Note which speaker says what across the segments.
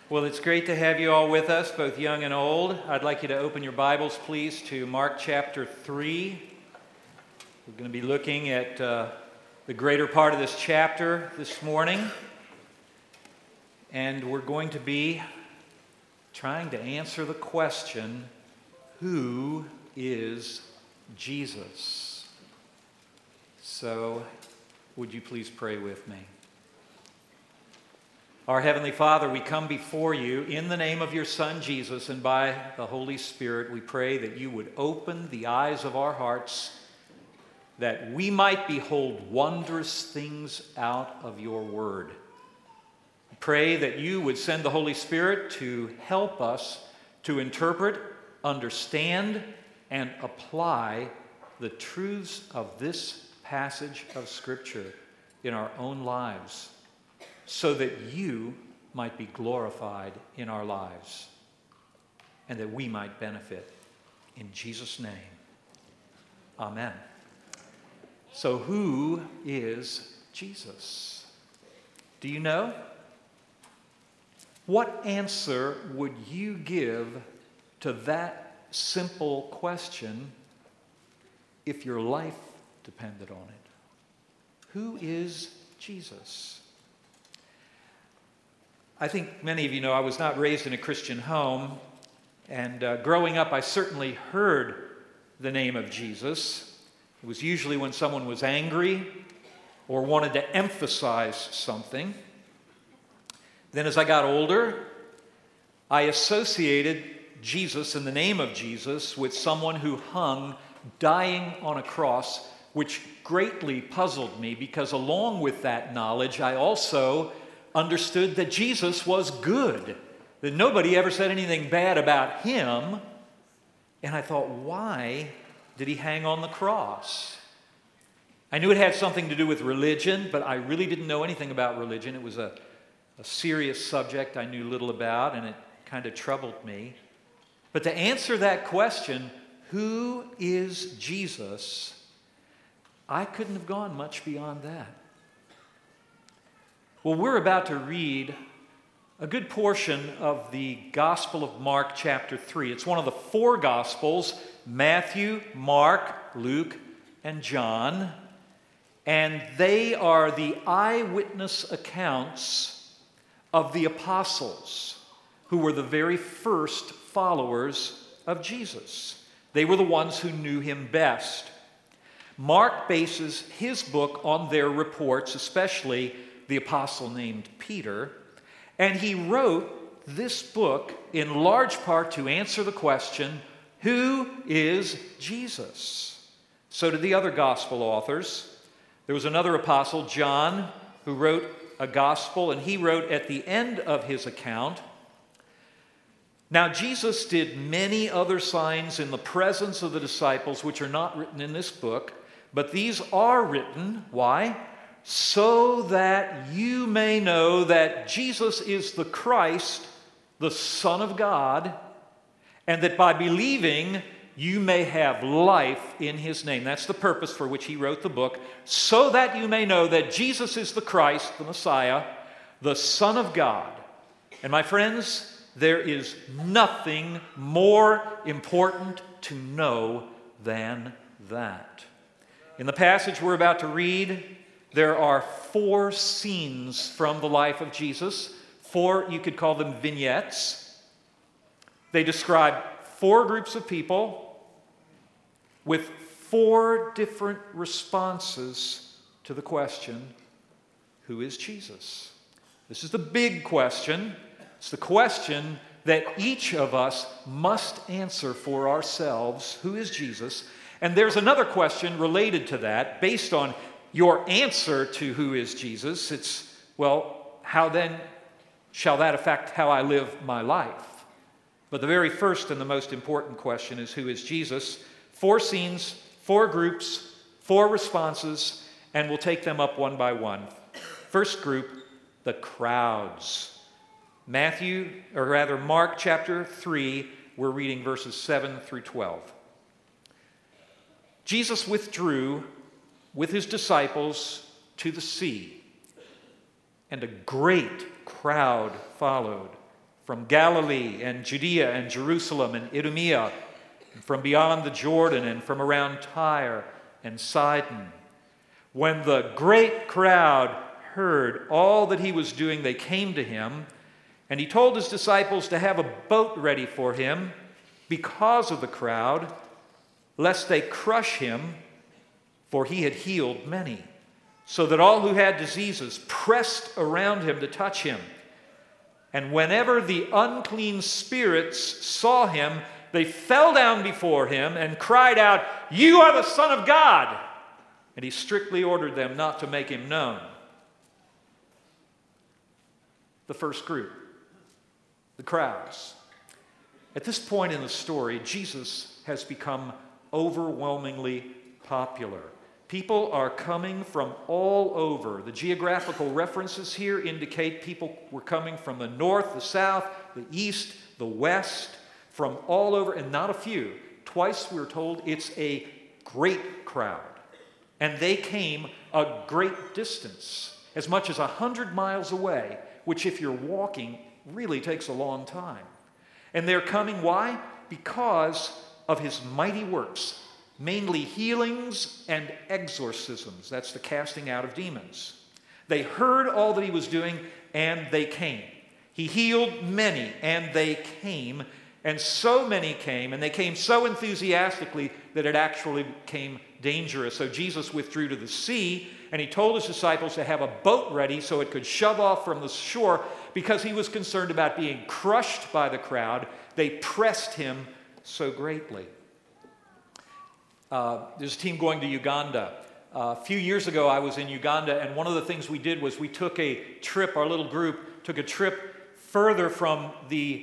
Speaker 1: Well, it's great to have you all with us, both young and old. I'd like you to open your Bibles, please, to Mark chapter 3. We're going to be looking at the greater part of this chapter this morning. And we're going to be trying to answer the question, who is Jesus? So, would you please pray with me? Our Heavenly Father, we come before you in the name of your Son, Jesus, and by the Holy Spirit, we pray that you would open the eyes of our hearts, that we might behold wondrous things out of your word. We pray that you would send the Holy Spirit to help us to interpret, understand, and apply the truths of this passage of Scripture in our own lives, so that you might be glorified in our lives and that we might benefit. In Jesus' name, amen. So who is Jesus? Do you know? What answer would you give to that simple question if your life depended on it? Who is Jesus? I think many of you know I was not raised in a Christian home, and growing up I certainly heard the name of Jesus. It was usually when someone was angry or wanted to emphasize something. Then as I got older, I associated Jesus and the name of Jesus with someone who hung dying on a cross, which greatly puzzled me because along with that knowledge, I also understood that Jesus was good, that nobody ever said anything bad about him. And I thought, why did he hang on the cross? I knew it had something to do with religion, but I really didn't know anything about religion. It was a serious subject I knew little about, and it kind of troubled me. But to answer that question, who is Jesus, I couldn't have gone much beyond that. Well, we're about to read a good portion of the Gospel of Mark chapter 3. It's one of the four Gospels, Matthew, Mark, Luke, and John. And they are the eyewitness accounts of the apostles, who were the very first followers of Jesus. They were the ones who knew him best. Mark bases his book on their reports, especially the apostle named Peter, and he wrote this book in large part to answer the question, who is Jesus? So did the other gospel authors. There was another apostle, John, who wrote a gospel, and he wrote at the end of his account, "Now Jesus did many other signs in the presence of the disciples, which are not written in this book, but these are written," why? "So that you may know that Jesus is the Christ, the Son of God, and that by believing you may have life in his name." That's the purpose for which he wrote the book. So that you may know that Jesus is the Christ, the Messiah, the Son of God. And my friends, there is nothing more important to know than that. In the passage we're about to read, there are four scenes from the life of Jesus. Four, you could call them vignettes. They describe four groups of people with four different responses to the question, who is Jesus? This is the big question. It's the question that each of us must answer for ourselves. Who is Jesus? And there's another question related to that based on your answer to who is Jesus. It's, well, how then shall that affect how I live my life? But the very first and the most important question is, who is Jesus? Four scenes, four groups, four responses, and we'll take them up one by one. First group, the crowds. Mark chapter 3, we're reading verses 7 through 12. Jesus withdrew with his disciples to the sea, and a great crowd followed, from Galilee and Judea and Jerusalem and Idumea, and from beyond the Jordan and from around Tyre and Sidon. When the great crowd heard all that he was doing, they came to him, and he told his disciples to have a boat ready for him because of the crowd, lest they crush him, for he had healed many, so that all who had diseases pressed around him to touch him. And whenever the unclean spirits saw him, they fell down before him and cried out, "You are the Son of God!" And he strictly ordered them not to make him known. The first group, the crowds. At this point in the story, Jesus has become overwhelmingly popular. People are coming from all over. The geographical references here indicate people were coming from the north, the south, the east, the west, from all over, and not a few. Twice we're told it's a great crowd. And they came a great distance, as much as 100 miles away, which if you're walking really takes a long time. And they're coming, why? Because of his mighty works, mainly healings and exorcisms. That's the casting out of demons. They heard all that he was doing, and they came. He healed many, and they came. And so many came, and they came so enthusiastically that it actually became dangerous. So Jesus withdrew to the sea, and he told his disciples to have a boat ready so it could shove off from the shore because he was concerned about being crushed by the crowd. They pressed him so greatly. There's a team going to Uganda. A few years ago, I was in Uganda, and one of the things we did was we took a trip, our little group took a trip further from the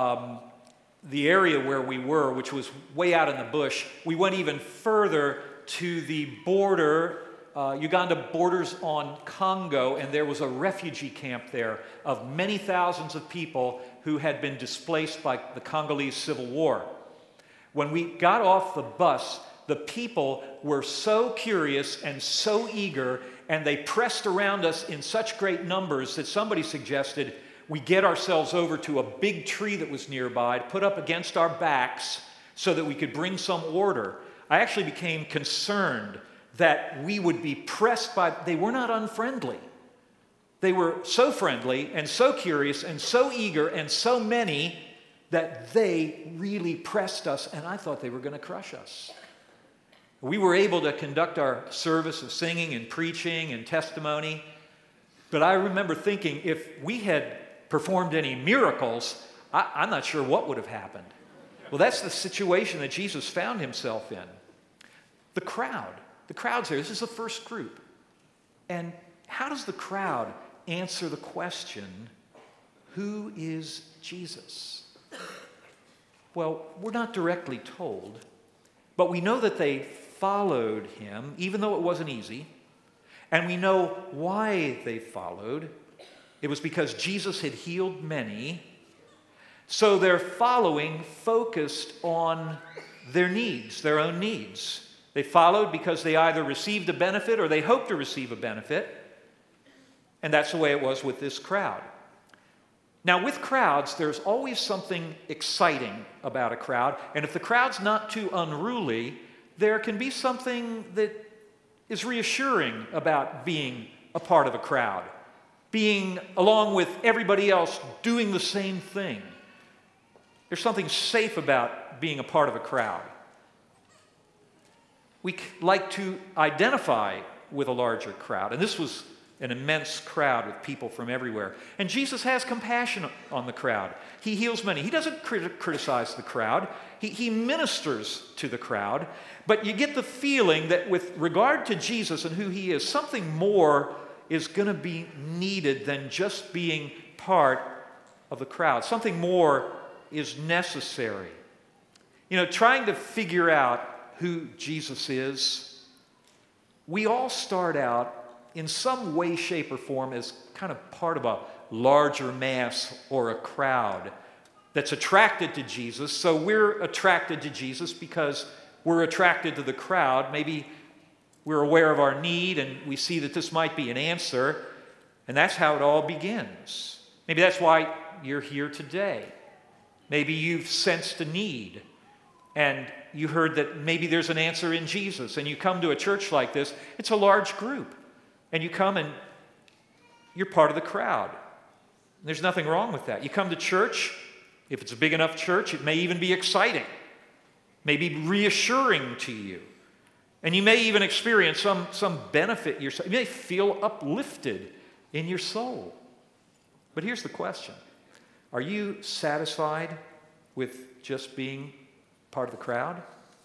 Speaker 1: area where we were, which was way out in the bush. We went even further to the border. Uganda borders on Congo, and there was a refugee camp there of many thousands of people who had been displaced by the Congolese Civil War. When we got off the bus, the people were so curious and so eager, and they pressed around us in such great numbers that somebody suggested we get ourselves over to a big tree that was nearby, put up against our backs so that we could bring some order. I actually became concerned that we would be pressed by, they were not unfriendly. They were so friendly and so curious and so eager and so many that they really pressed us, and I thought they were going to crush us. We were able to conduct our service of singing and preaching and testimony, but I remember thinking if we had performed any miracles, I'm not sure what would have happened. Well, that's the situation that Jesus found himself in. The crowd's there. This is the first group. And how does the crowd answer the question, who is Jesus? Well, we're not directly told, but we know that they followed him, even though it wasn't easy. And we know why they followed. It was because Jesus had healed many. So their following focused on their needs, their own needs. They followed because they either received a benefit or they hoped to receive a benefit. And that's the way it was with this crowd. Now, with crowds, there's always something exciting about a crowd. And if the crowd's not too unruly, there can be something that is reassuring about being a part of a crowd, being along with everybody else doing the same thing. There's something safe about being a part of a crowd. We like to identify with a larger crowd, and this was an immense crowd with people from everywhere. And Jesus has compassion on the crowd. He heals many. He doesn't criticize the crowd. He ministers to the crowd. But you get the feeling that with regard to Jesus and who he is, something more is going to be needed than just being part of the crowd. Something more is necessary. You know, trying to figure out who Jesus is, we all start out in some way, shape, or form as kind of part of a larger mass or a crowd that's attracted to Jesus. So we're attracted to Jesus because we're attracted to the crowd. Maybe we're aware of our need and we see that this might be an answer, and that's how it all begins. Maybe that's why you're here today. Maybe you've sensed a need and you heard that maybe there's an answer in Jesus, and you come to a church like this. It's a large group, and you come and you're part of the crowd. There's nothing wrong with that. You come to church, if it's a big enough church, it may even be exciting, maybe reassuring to you. And you may even experience some benefit yourself. You may feel uplifted in your soul. But here's the question. Are you satisfied with just being part of the crowd?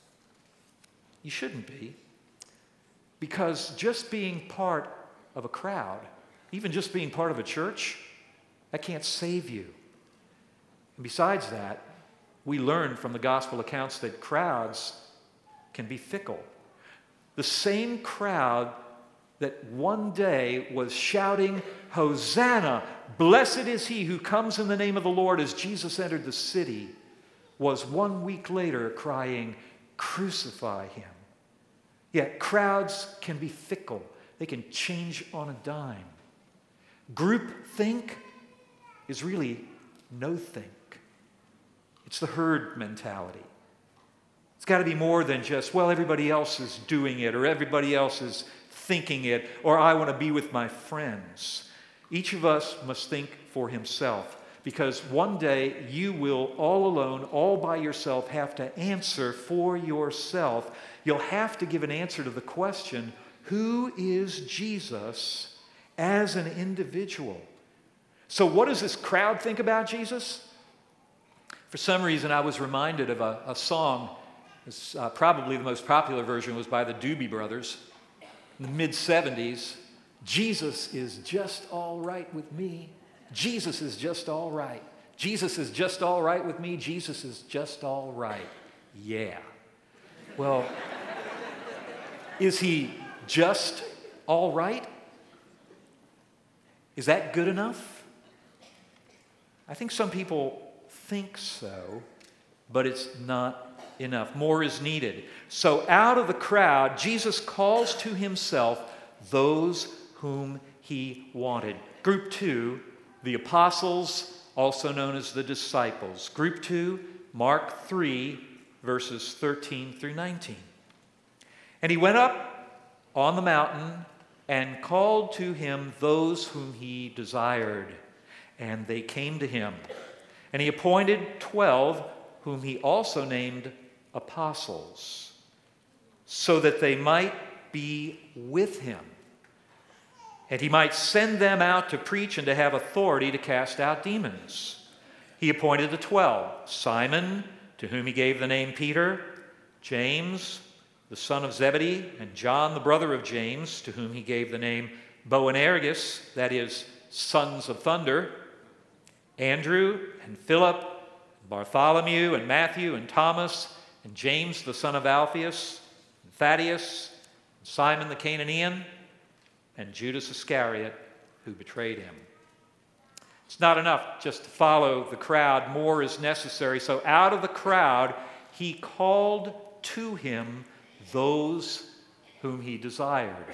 Speaker 1: You shouldn't be. Because just being part of a crowd, even just being part of a church, that can't save you. And besides that, we learn from the gospel accounts that crowds can be fickle. The same crowd that one day was shouting, "Hosanna, blessed is he who comes in the name of the Lord," as Jesus entered the city, was 1 week later crying, "Crucify him." Yet crowds can be fickle. They can change on a dime. Groupthink is really no-think. It's the herd mentality. It's got to be more than just, well, everybody else is doing it, or everybody else is thinking it, or I want to be with my friends. Each of us must think for himself, because one day you will, all alone, all by yourself, have to answer for yourself. You'll have to give an answer to the question, who is Jesus as an individual? So what does this crowd think about Jesus? For some reason, I was reminded of a song. It's, probably the most popular version was by the Doobie Brothers in the mid-'70s. Jesus is just all right with me. Jesus is just all right. Jesus is just all right with me. Jesus is just all right. Yeah. Well, is he just all right? Is that good enough? I think some people think so, but it's not enough. More is needed. So out of the crowd, Jesus calls to himself those whom he wanted. Group 2, the apostles, also known as the disciples. Group 2, Mark 3, verses 13 through 19. And he went up on the mountain and called to him those whom he desired, and they came to him. And he appointed 12, whom he also named apostles, so that they might be with him, and he might send them out to preach and to have authority to cast out demons. He appointed the 12, Simon, to whom he gave the name Peter, James, the son of Zebedee, and John, the brother of James, to whom he gave the name Boanerges, that is, sons of thunder, Andrew and Philip, Bartholomew and Matthew and Thomas, and James, the son of Alphaeus, and Thaddeus, and Simon the Canaanian, and Judas Iscariot, who betrayed him. It's not enough just to follow the crowd. More is necessary. So out of the crowd, he called to him those whom he desired.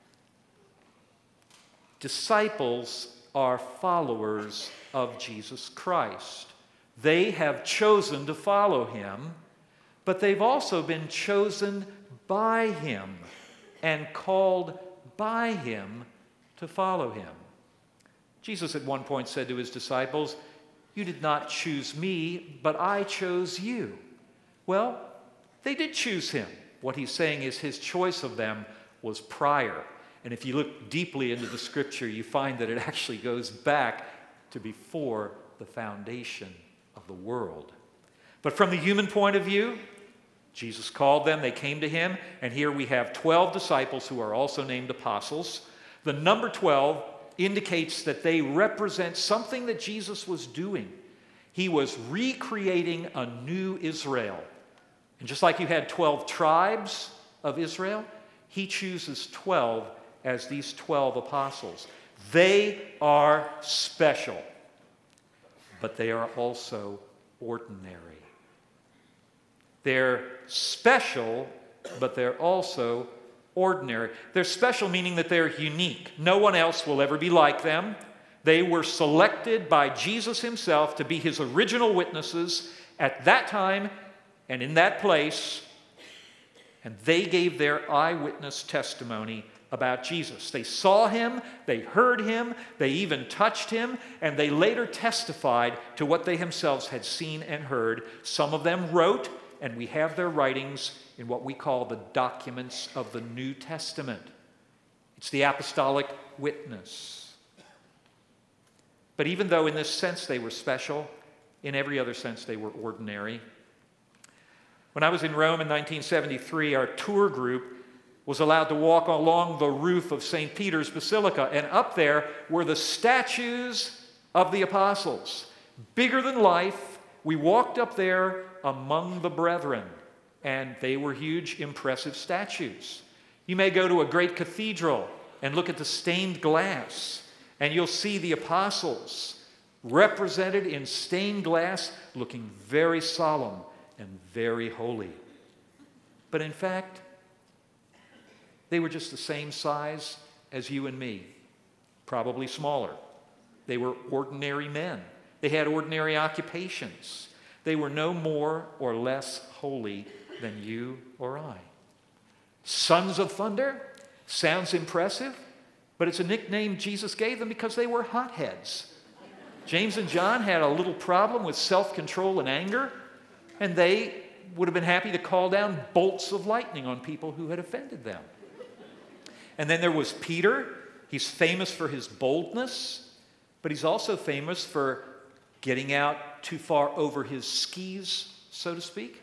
Speaker 1: Disciples are followers of Jesus Christ. They have chosen to follow him, but they've also been chosen by him and called by him to follow him. Jesus at one point said to his disciples, "You did not choose me, but I chose you." Well, they did choose him. What he's saying is his choice of them was prior. And if you look deeply into the scripture, you find that it actually goes back to before the foundation of the world. But from the human point of view, Jesus called them, they came to him, and here we have 12 disciples who are also named apostles. The number 12 indicates that they represent something that Jesus was doing. He was recreating a new Israel. And just like you had 12 tribes of Israel, he chooses 12 as these 12 apostles. They are special, but they are also ordinary. They're special, but they're also ordinary. They're special meaning that they're unique. No one else will ever be like them. They were selected by Jesus himself to be his original witnesses at that time and in that place, and they gave their eyewitness testimony about Jesus. They saw him, they heard him, they even touched him, and they later testified to what they themselves had seen and heard. Some of them wrote, and we have their writings in what we call the documents of the New Testament. It's the apostolic witness. But even though in this sense they were special, in every other sense they were ordinary. When I was in Rome in 1973, our tour group was allowed to walk along the roof of St. Peter's Basilica, and up there were the statues of the apostles. Bigger than life, we walked up there among the brethren, and they were huge, impressive statues. You may go to a great cathedral and look at the stained glass, and you'll see the apostles represented in stained glass, looking very solemn and very holy. But in fact, they were just the same size as you and me, probably smaller. They were ordinary men. They had ordinary occupations. They were no more or less holy than you or I. Sons of thunder sounds impressive, but it's a nickname Jesus gave them because they were hotheads. James and John had a little problem with self-control and anger, and they would have been happy to call down bolts of lightning on people who had offended them. And then there was Peter. He's famous for his boldness, but he's also famous for getting out too far over his skis, so to speak.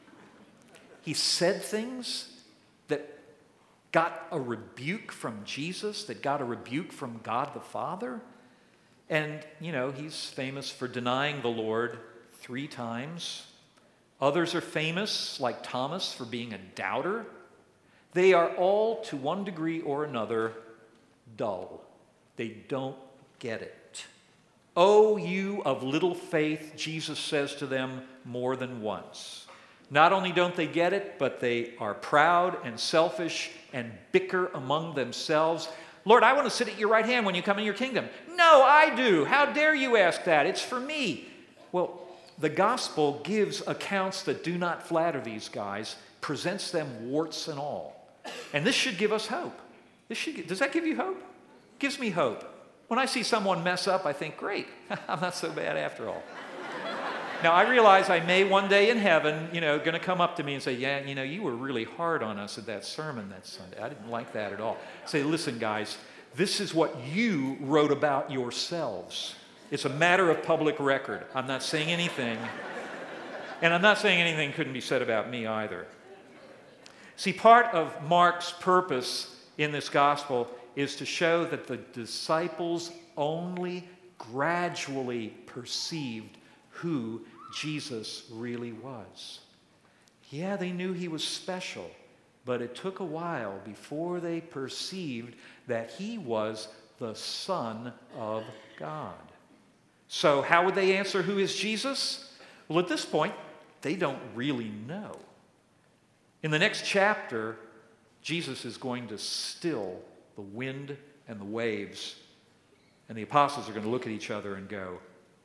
Speaker 1: He said things that got a rebuke from Jesus, that got a rebuke from God the Father. And, he's famous for denying the Lord 3 times. Others are famous, like Thomas, for being a doubter. They are all, to one degree or another, dull. They don't get it. "O you of little faith," Jesus says to them more than once. Not only don't they get it, but they are proud and selfish and bicker among themselves. "Lord, I want to sit at your right hand when you come in your kingdom." "No, I do. How dare you ask that? It's for me." Well, the gospel gives accounts that do not flatter these guys, presents them warts and all. And this should give us hope. Does that give you hope? It gives me hope. When I see someone mess up, I think, great, I'm not so bad after all. Now, I realize I may one day in heaven, going to come up to me and say, "Yeah, you were really hard on us at that sermon that Sunday. I didn't like that at all." Say, "Listen, guys, this is what you wrote about yourselves. It's a matter of public record. I'm not saying anything. And I'm not saying anything couldn't be said about me either." See, part of Mark's purpose in this gospel is to show that the disciples only gradually perceived who Jesus really was. Yeah, they knew he was special, but it took a while before they perceived that he was the Son of God. So how would they answer who is Jesus? Well, at this point, they don't really know. In the next chapter, Jesus is going to still the wind and the waves, and the apostles are going to look at each other and go,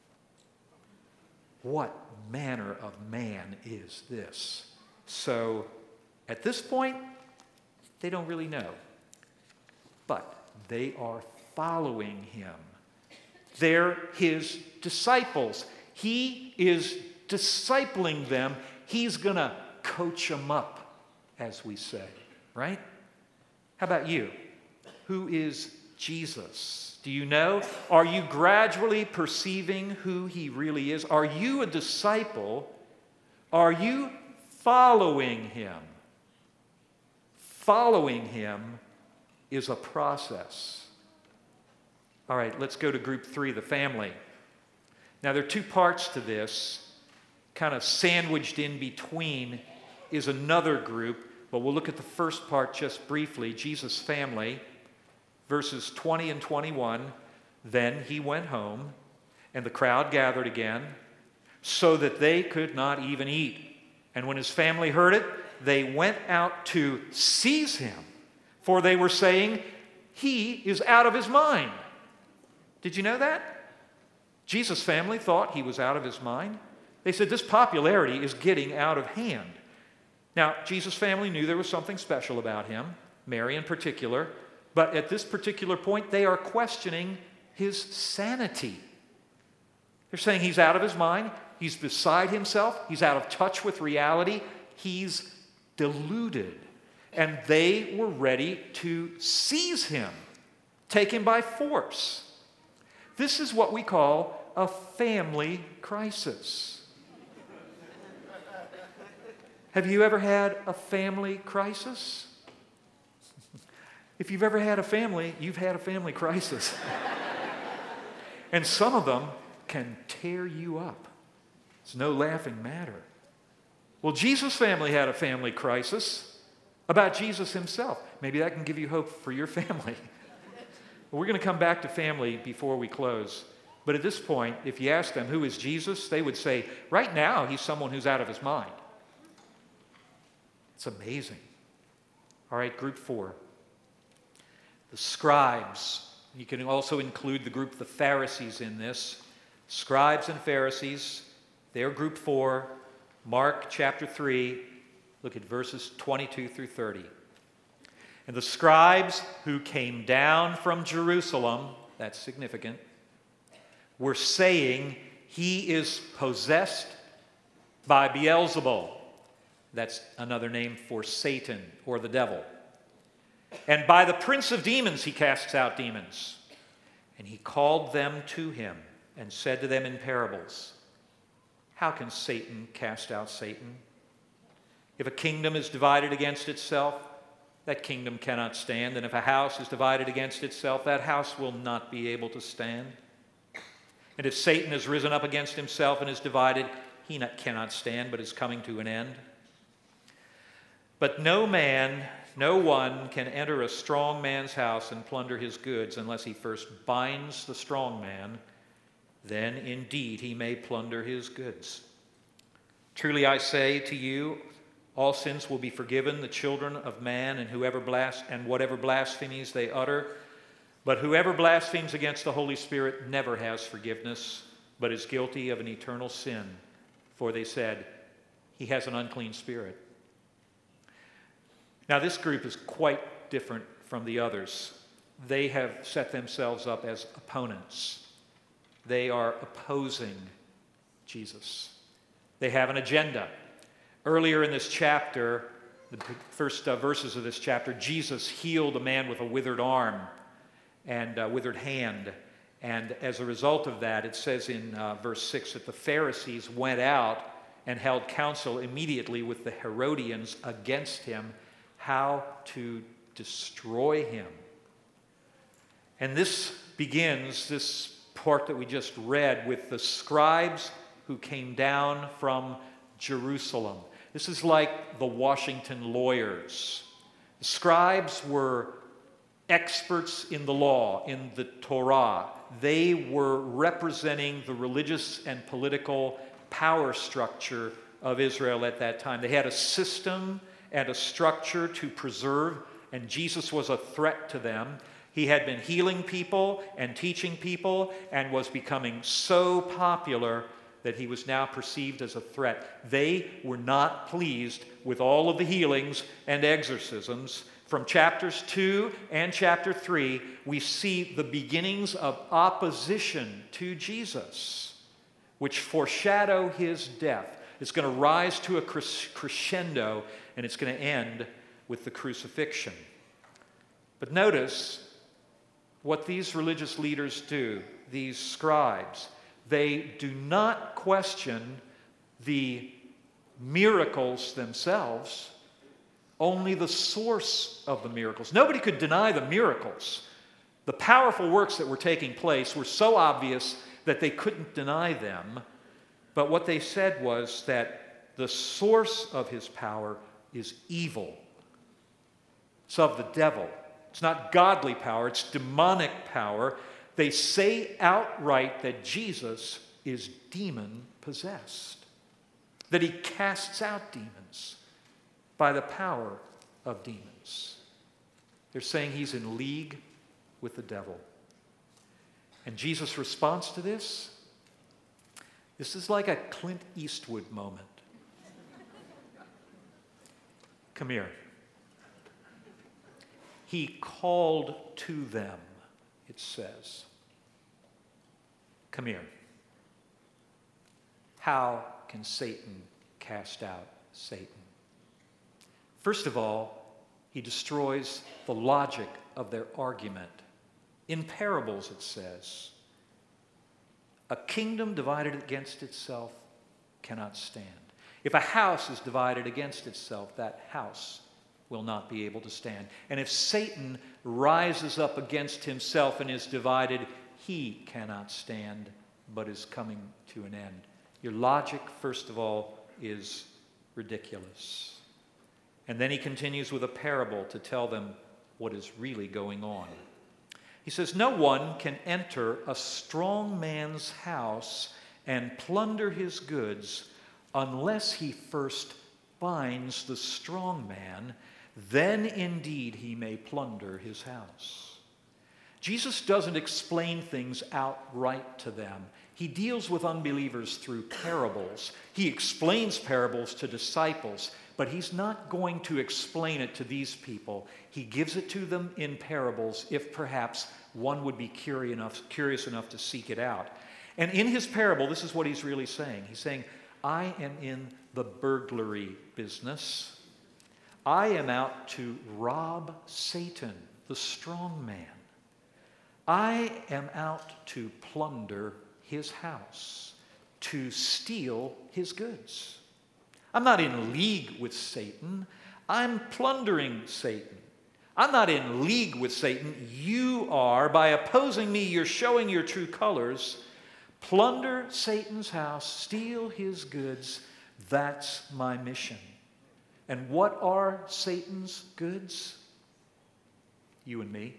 Speaker 1: "What manner of man is this?" So at this point, they don't really know, but they are following him. They're his disciples. He is discipling them. He's going to coach them up, as we say, right? How about you? Who is Jesus? Do you know? Are you gradually perceiving who he really is? Are you a disciple? Are you following him? Following him is a process. All right, let's go to group 3, the family. Now, there are 2 parts to this. Kind of sandwiched in between is another group, but we'll look at the first part just briefly. Jesus' family, verses 20 and 21. "Then he went home, and the crowd gathered again, so that they could not even eat. And when his family heard it, they went out to seize him, for they were saying, 'He is out of his mind.'" Did you know that? Jesus' family thought he was out of his mind. They said, this popularity is getting out of hand. Now, Jesus' family knew there was something special about him, Mary in particular, but at this particular point, they are questioning his sanity. They're saying he's out of his mind, he's beside himself, he's out of touch with reality, he's deluded. And they were ready to seize him, take him by force. This is what we call a family crisis. Have you ever had a family crisis? If you've ever had a family, you've had a family crisis. And some of them can tear you up. It's no laughing matter. Well, Jesus' family had a family crisis about Jesus himself. Maybe that can give you hope for your family. We're going to come back to family before we close. But at this point, if you ask them, who is Jesus? They would say, right now, he's someone who's out of his mind. It's amazing. All right, group 4. The scribes. You can also include the group, the Pharisees, in this. Scribes and Pharisees, they're group 4. Mark chapter 3, look at verses 22 through 30. And the scribes who came down from Jerusalem, that's significant, were saying, he is possessed by Beelzebul. That's another name for Satan or the devil. And by the prince of demons he casts out demons. And he called them to him and said to them in parables, how can Satan cast out Satan? If a kingdom is divided against itself, that kingdom cannot stand. And if a house is divided against itself, that house will not be able to stand. And if Satan has risen up against himself and is divided, he cannot stand, but is coming to an end. But no one can enter a strong man's house and plunder his goods unless he first binds the strong man. Then indeed he may plunder his goods. Truly I say to you, all sins will be forgiven the children of man and whatever blasphemies they utter. But whoever blasphemes against the Holy Spirit never has forgiveness, but is guilty of an eternal sin. For they said, he has an unclean spirit. Now this group is quite different from the others. They have set themselves up as opponents. They are opposing Jesus. They have an agenda. Earlier in this chapter, the first verses of this chapter, Jesus healed a man with a withered arm and withered hand. And as a result of that, it says in verse 6 that the Pharisees went out and held counsel immediately with the Herodians against him, how to destroy him. And this begins, this part that we just read, with the scribes who came down from Jerusalem. This is like the Washington lawyers. The scribes were experts in the law, in the Torah. They were representing the religious and political power structure of Israel at that time. They had a system and a structure to preserve, and Jesus was a threat to them. He had been healing people and teaching people and was becoming so popular that he was now perceived as a threat. They were not pleased with all of the healings and exorcisms. From chapters 2 and chapter 3, we see the beginnings of opposition to Jesus, which foreshadow his death. It's going to rise to a crescendo, and it's going to end with the crucifixion. But notice what these religious leaders do, these scribes. They do not question the miracles themselves, only the source of the miracles. Nobody could deny the miracles. The powerful works that were taking place were so obvious that they couldn't deny them. But what they said was that the source of his power is evil. It's of the devil. It's not godly power, it's demonic power. They say outright that Jesus is demon-possessed, that he casts out demons by the power of demons. They're saying he's in league with the devil. And Jesus' response to this is like a Clint Eastwood moment. Come here. He called to them, it says. Come here. How can Satan cast out Satan? First of all, he destroys the logic of their argument. In parables, it says, a kingdom divided against itself cannot stand. If a house is divided against itself, that house will not be able to stand. And if Satan rises up against himself and is divided, he cannot stand, but is coming to an end. Your logic, first of all, is ridiculous. And then he continues with a parable to tell them what is really going on. He says, no one can enter a strong man's house and plunder his goods unless he first binds the strong man. Then indeed he may plunder his house. Jesus doesn't explain things outright to them. He deals with unbelievers through parables. He explains parables to disciples, but he's not going to explain it to these people. He gives it to them in parables, if perhaps one would be curious enough to seek it out. And in his parable, this is what he's really saying. He's saying, I am in the burglary business. I am out to rob Satan, the strong man. I am out to plunder his house, to steal his goods. I'm not in league with Satan. I'm plundering Satan. I'm not in league with Satan. You are. By opposing me, you're showing your true colors. Plunder Satan's house, steal his goods. That's my mission. And what are Satan's goods? You and me.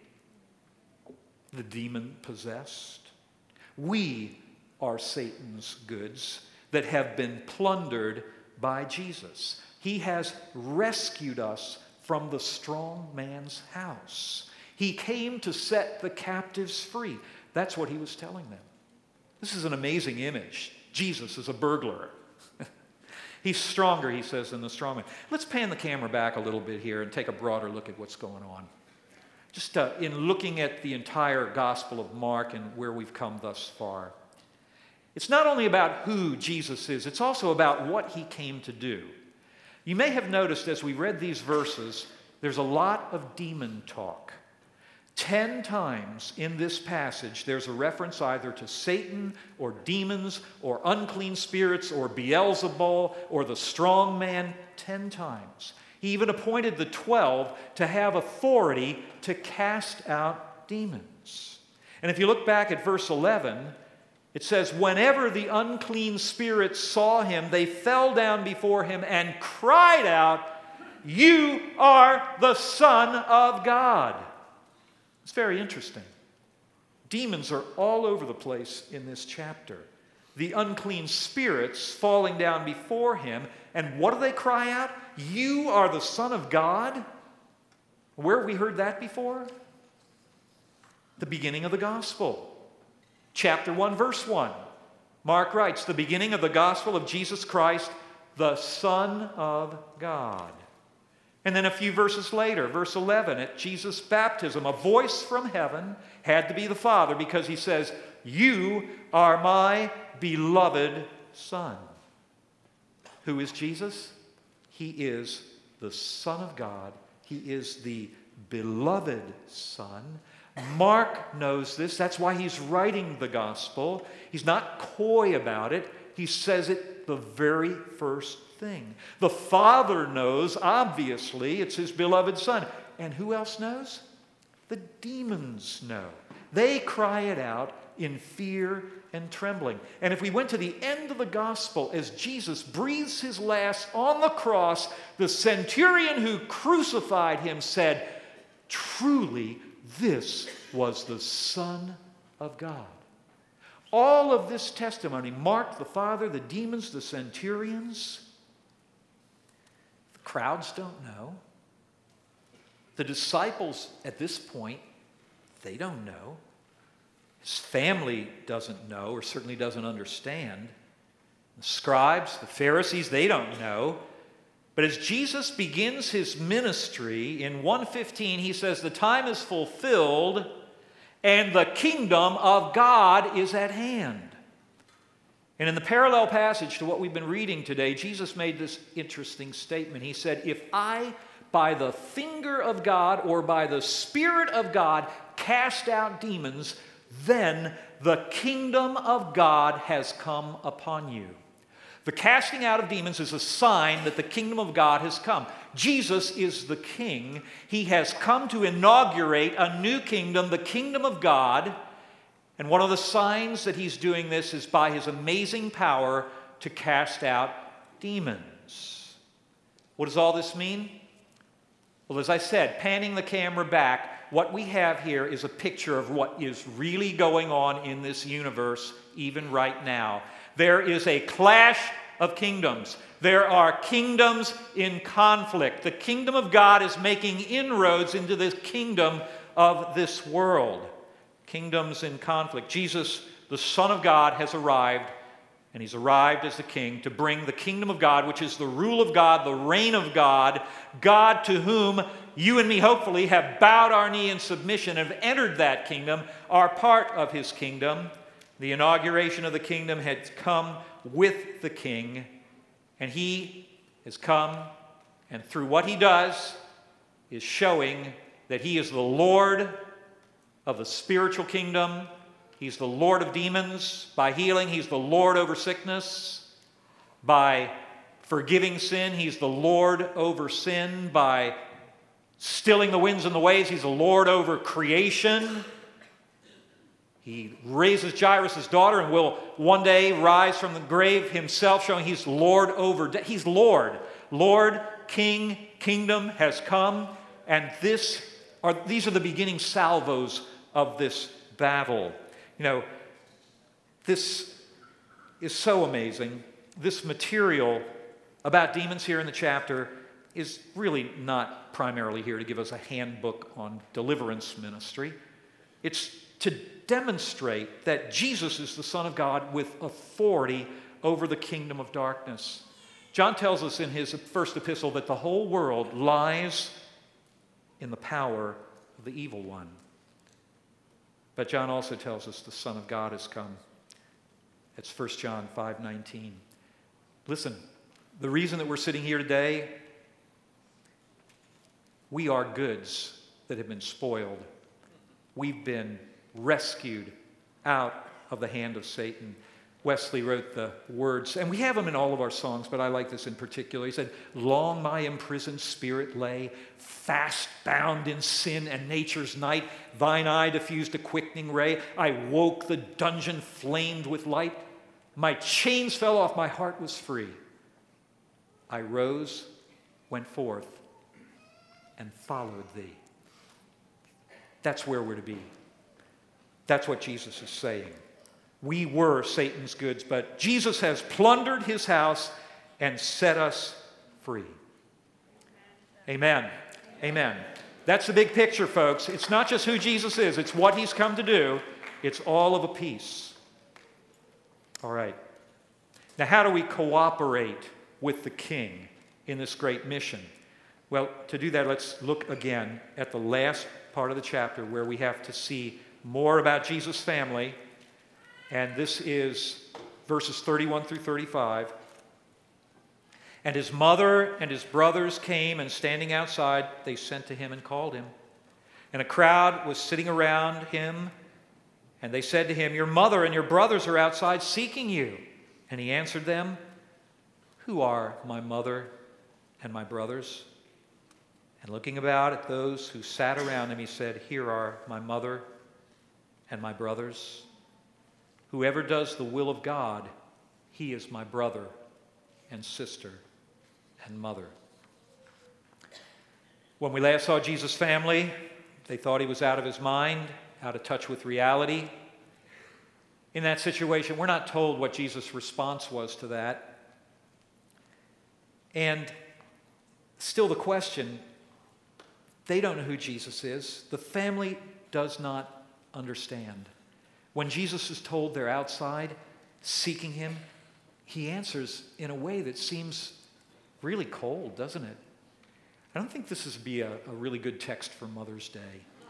Speaker 1: The demon-possessed. We are Satan's goods that have been plundered by Jesus. He has rescued us from the strong man's house. He came to set the captives free. That's what he was telling them. This is an amazing image. Jesus is a burglar. He's stronger, he says, than the strong man. Let's pan the camera back a little bit here and take a broader look at what's going on. Just in looking at the entire Gospel of Mark and where we've come thus far. It's not only about who Jesus is, it's also about what he came to do. You may have noticed as we read these verses, there's a lot of demon talk. 10 times in this passage, there's a reference either to Satan or demons or unclean spirits or Beelzebul or the strong man. 10 times. He even appointed the 12 to have authority to cast out demons. And if you look back at verse 11, it says, whenever the unclean spirits saw him, they fell down before him and cried out, you are the Son of God. It's very interesting. Demons are all over the place in this chapter. The unclean spirits falling down before him. And what do they cry out? You are the Son of God? Where have we heard that before? The beginning of the gospel. Chapter 1, verse 1. Mark writes, the beginning of the gospel of Jesus Christ, the Son of God. And then a few verses later, verse 11, at Jesus' baptism, a voice from heaven, had to be the Father, because he says, you are my beloved Son. Who is Jesus? He is the Son of God. He is the beloved Son. Mark knows this. That's why he's writing the gospel. He's not coy about it. He says it the very first thing. The Father knows, obviously, it's his beloved Son. And who else knows? The demons know. They cry it out in fear and trembling. And if we went to the end of the gospel, as Jesus breathes his last on the cross, the centurion who crucified him said, truly, this was the Son of God. All of this testimony, Mark, the Father, the demons, the centurions, the crowds don't know. The disciples at this point, they don't know. His family doesn't know, or certainly doesn't understand. The scribes, the Pharisees, they don't know. But as Jesus begins his ministry, in 1:15, he says, the time is fulfilled and the kingdom of God is at hand. And in the parallel passage to what we've been reading today, Jesus made this interesting statement. He said, if I, by the finger of God or by the Spirit of God, cast out demons, then the kingdom of God has come upon you. The casting out of demons is a sign that the kingdom of God has come. Jesus is the king. He has come to inaugurate a new kingdom, the kingdom of God. And one of the signs that he's doing this is by his amazing power to cast out demons. What does all this mean? Well, as I said, panning the camera back, what we have here is a picture of what is really going on in this universe, even right now. There is a clash of kingdoms. There are kingdoms in conflict. The kingdom of God is making inroads into the kingdom of this world. Kingdoms in conflict. Jesus, the Son of God, has arrived, and he's arrived as the king to bring the kingdom of God, which is the rule of God, the reign of God, God to whom you and me hopefully have bowed our knee in submission and have entered that kingdom, are part of his kingdom. The inauguration of the kingdom had come with the king, and he has come, and through what he does is showing that he is the Lord of the spiritual kingdom. He's the Lord of demons by healing. He's the Lord over sickness by forgiving sin. He's the Lord over sin by stilling the winds and the waves. He's the Lord over creation. He raises Jairus' daughter and will one day rise from the grave himself, showing he's Lord over death. He's Lord. Lord, King, kingdom has come. And these are the beginning salvos of this battle. You know, this is so amazing. This material about demons here in the chapter is really not primarily here to give us a handbook on deliverance ministry. It's to demonstrate that Jesus is the Son of God with authority over the kingdom of darkness. John tells us in his first epistle that the whole world lies in the power of the evil one. But John also tells us the Son of God has come. That's 1 John 5:19. Listen, the reason that we're sitting here today, we are goods that have been spoiled. We've been rescued out of the hand of Satan. Wesley wrote the words, and we have them in all of our songs, but I like this in particular. He said, long my imprisoned spirit lay, fast bound in sin and nature's night. Thine eye diffused a quickening ray. I woke, the dungeon flamed with light. My chains fell off, my heart was free. I rose, went forth, and followed thee. That's where we're to be. That's what Jesus is saying. We were Satan's goods, but Jesus has plundered his house and set us free. Amen. Amen. That's the big picture, folks. It's not just who Jesus is, it's what he's come to do. It's all of a piece. All right. Now, how do we cooperate with the king in this great mission? Well, to do that, let's look again at the last part of the chapter where we have to see more about Jesus' family. And this is verses 31 through 35. And his mother and his brothers came, and standing outside, they sent to him and called him. And a crowd was sitting around him, and they said to him, your mother and your brothers are outside seeking you. And he answered them, who are my mother and my brothers? And looking about at those who sat around him, he said, here are my mother and my brothers. Whoever does the will of God, he is my brother and sister and mother. When we last saw Jesus' family, they thought he was out of his mind, out of touch with reality. In that situation, we're not told what Jesus' response was to that. And still the question, they don't know who Jesus is. The family does not understand. When Jesus is told they're outside seeking him, he answers in a way that seems really cold, doesn't it? I don't think this would be a really good text for Mother's Day.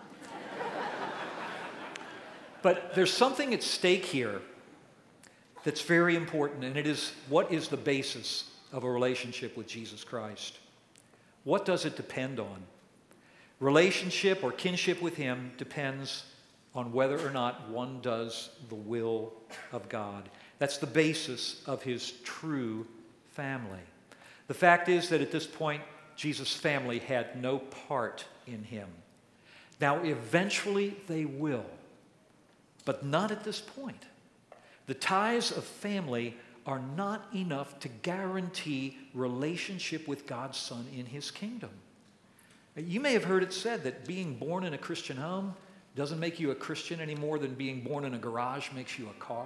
Speaker 1: But there's something at stake here that's very important, and it is, what is the basis of a relationship with Jesus Christ? What does it depend on? Relationship or kinship with him depends on whether or not one does the will of God. That's the basis of his true family. The fact is that at this point, Jesus' family had no part in him. Now, eventually they will, but not at this point. The ties of family are not enough to guarantee relationship with God's Son in his kingdom. You may have heard it said that being born in a Christian home doesn't make you a Christian any more than being born in a garage makes you a car.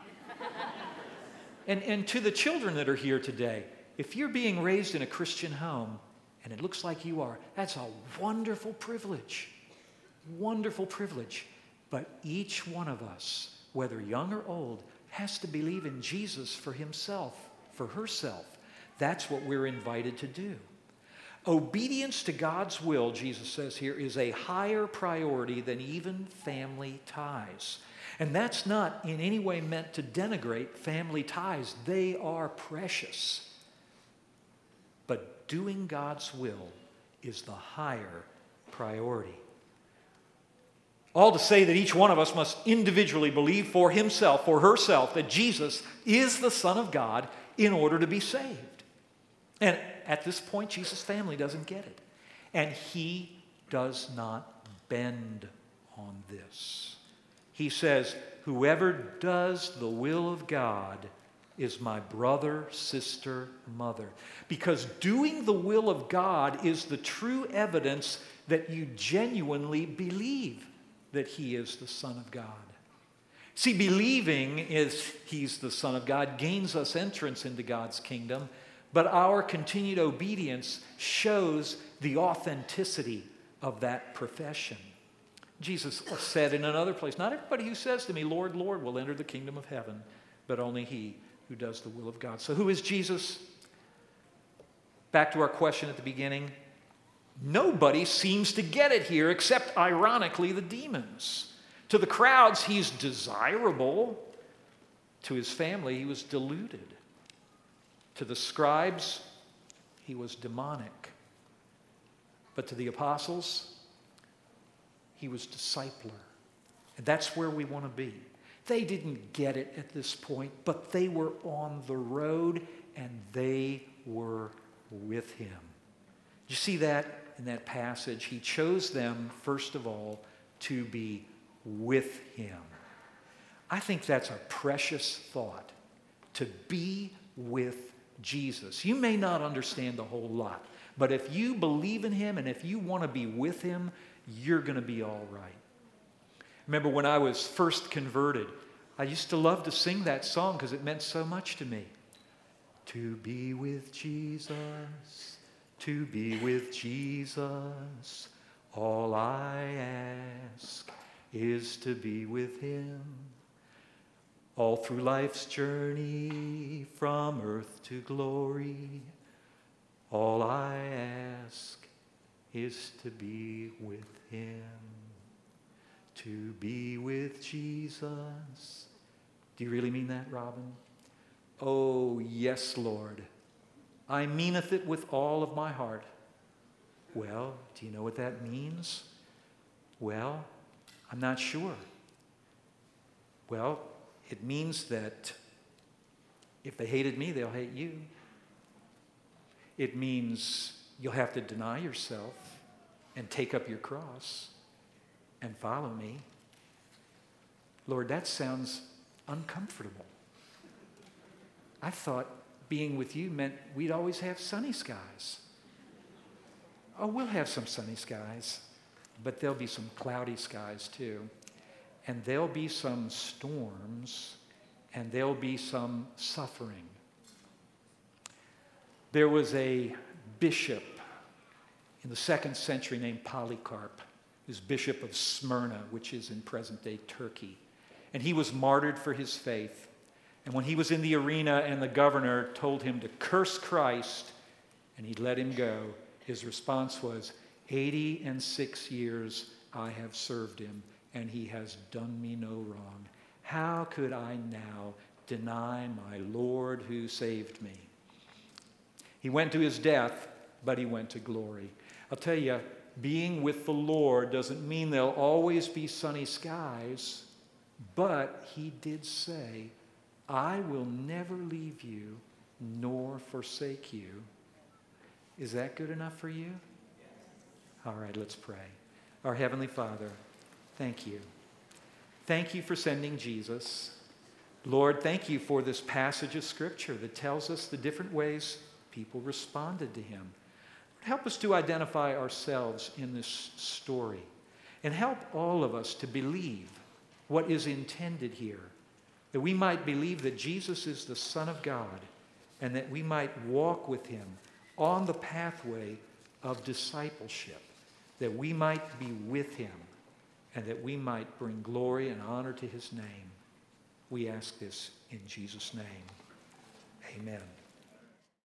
Speaker 1: And to the children that are here today, if you're being raised in a Christian home, and it looks like you are, that's a wonderful privilege. Wonderful privilege. But each one of us, whether young or old, has to believe in Jesus for himself, for herself. That's what we're invited to do. Obedience to God's will, Jesus says here, is a higher priority than even family ties. And that's not in any way meant to denigrate family ties. They are precious. But doing God's will is the higher priority. All to say that each one of us must individually believe for himself, for herself, that Jesus is the Son of God in order to be saved. And at this point, Jesus' family doesn't get it. And he does not bend on this. He says, whoever does the will of God is my brother, sister, mother. Because doing the will of God is the true evidence that you genuinely believe that he is the Son of God. See, believing he's the Son of God gains us entrance into God's kingdom, but our continued obedience shows the authenticity of that profession. Jesus said in another place, not everybody who says to me, Lord, Lord, will enter the kingdom of heaven, but only he who does the will of God. So who is Jesus? Back to our question at the beginning. Nobody seems to get it here except, ironically, the demons. To the crowds, he's desirable. To his family, he was deluded. To the scribes, he was demonic. But to the apostles, he was discipler. And that's where we want to be. They didn't get it at this point, but they were on the road and they were with him. You see that in that passage? He chose them, first of all, to be with him. I think that's a precious thought, to be with Jesus. You may not understand a whole lot, but if you believe in him and if you want to be with him, you're going to be all right. Remember when I was first converted, I used to love to sing that song because it meant so much to me. To be with Jesus, to be with Jesus, all I ask is to be with him. All through life's journey, from earth to glory, all I ask is to be with him. To be with Jesus. Do you really mean that, Robin? Oh, yes, Lord. I meaneth it with all of my heart. Well, do you know what that means? Well, I'm not sure. Well, it means that if they hated me, they'll hate you. It means you'll have to deny yourself and take up your cross and follow me. Lord, that sounds uncomfortable. I thought being with you meant we'd always have sunny skies. Oh, we'll have some sunny skies, but there'll be some cloudy skies too. And there'll be some storms, and there'll be some suffering. There was a bishop in the 2nd century named Polycarp, who's bishop of Smyrna, which is in present-day Turkey. and he was martyred for his faith. And when he was in the arena and the governor told him to curse Christ and he let him go, his response was, 86 years I have served him, and he has done me no wrong. How could I now deny my Lord who saved me? He went to his death, but he went to glory. I'll tell you, being with the Lord doesn't mean there'll always be sunny skies, but he did say, I will never leave you nor forsake you. Is that good enough for you? All right, let's pray. Our Heavenly Father, thank you. Thank you for sending Jesus. Lord, thank you for this passage of Scripture that tells us the different ways people responded to him. Help us to identify ourselves in this story, and help all of us to believe what is intended here, that we might believe that Jesus is the Son of God, and that we might walk with him on the pathway of discipleship, that we might be with him, and that we might bring glory and honor to his name. We ask this in Jesus' name. Amen.